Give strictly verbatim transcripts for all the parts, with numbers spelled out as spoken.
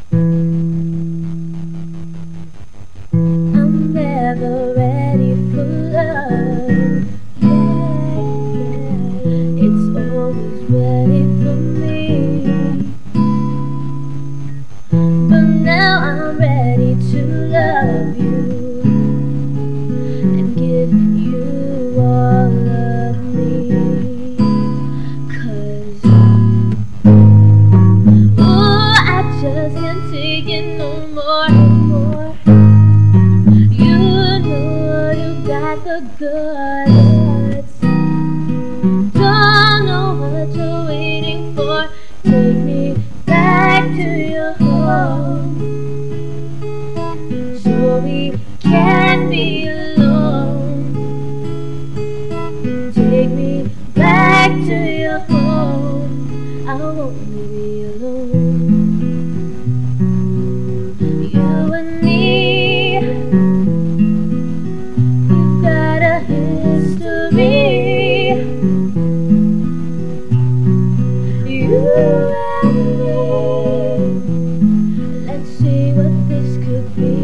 I'm never ready for love. Yeah, yeah. It's always ready for me. But now I'm ready to love you and give you all of me. 'Cause ooh, I just can't take it no more, no more. You know you got the goods. Don't know what you're waiting for. Take me back to your home, so we can't be alone. Take me back to your home. I won't be alone. You and me, we've got a history. You and me, let's see what this could be.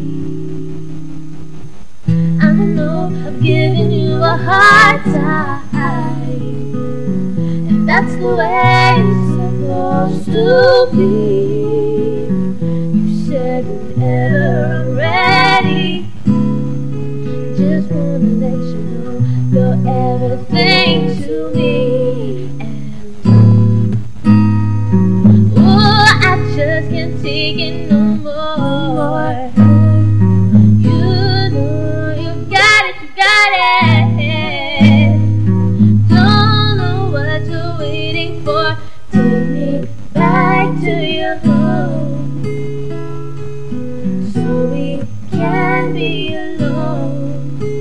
I know I've given you a hard time, and that's the way it's supposed to be. You said whenever I'm ready, just wanna let you know you're everything to me. And oh, I just can't take it no more. You know you got it, you got it. Don't know what you're waiting for. Take me back to your home, so we can be alone.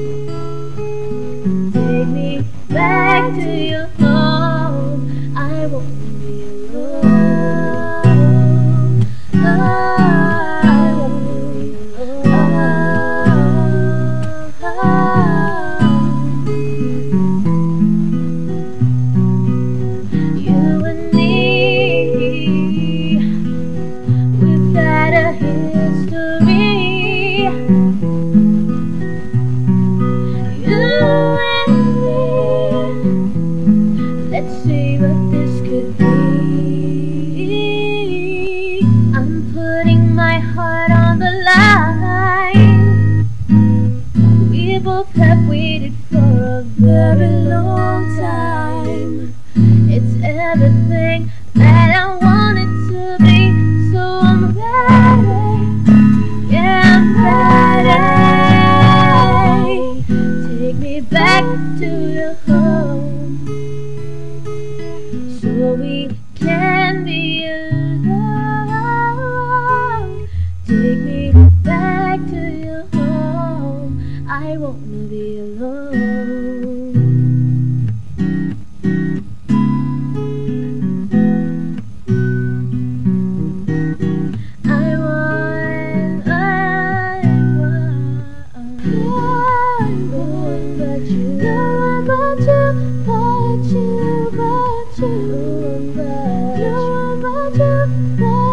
Take me back to your home. I won't be alone. I won't be alone. You and me, we've got a history. You and me, let's see what this could be. I'm putting my heart on the line. We both have waited for a very long time. It's everything that I want it to be. So I'm ready, yeah, I'm ready. Take me back to your home, so we can be alone. Take me back to your home. I wanna be alone. I want, I want, I want, but you, no one but you, but you, but you, no one but you, but you, but